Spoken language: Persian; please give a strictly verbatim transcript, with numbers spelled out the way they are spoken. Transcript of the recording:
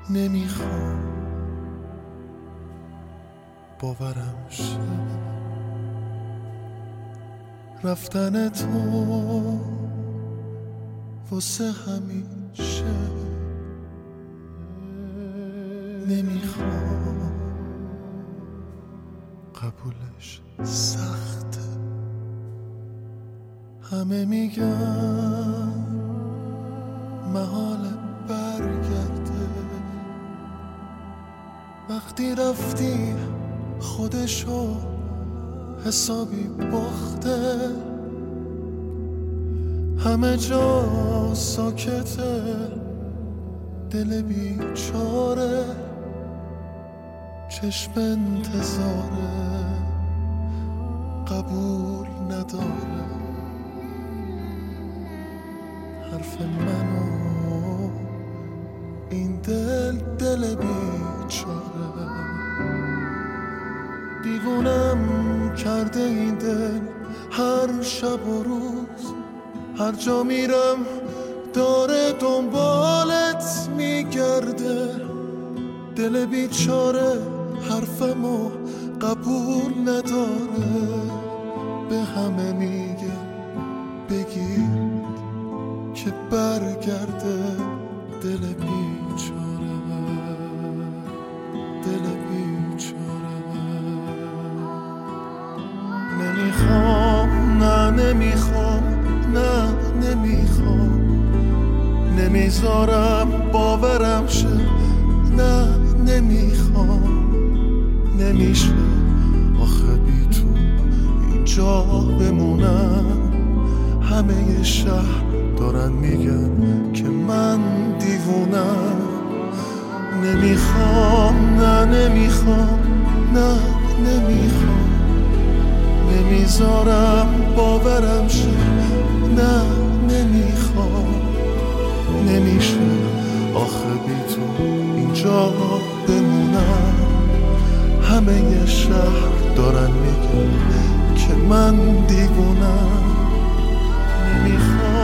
نمیخوام باورم شه رفتن تو واسه همیشه. نمیخوام قبولش سخته، همه میگن محال برگرده، وقتی رفتی خودشو حسابی باخته، همه جا ساکته، دل بیچاره چشم انتظاره قبول نداره حرف منو این دل دل بیچاره. دیوونم کرده این دل هر شب و روز، هر جا میرم داره دنبالت میگرده، دل بیچاره حرفمو قبول نداره، به همه میگه بگید که برگرده، دل بیچاره دل بیچاره. نمیخوام نه نمیخوام نه نمیخوام، نمیذارم باورم شه نه نمیخوام، نمیشه آخه بی تو اینجا بمونم، همه شهر دارن میگن که من دیوونم. نمیخوام نه نمیخوام نه نمیخوام، نمیذارم باورم شه نه نمیخوام، نمیشه آخه بی تو اینجا بمونم، همه شهر دارن میگن که من دیوونم. نمیخوام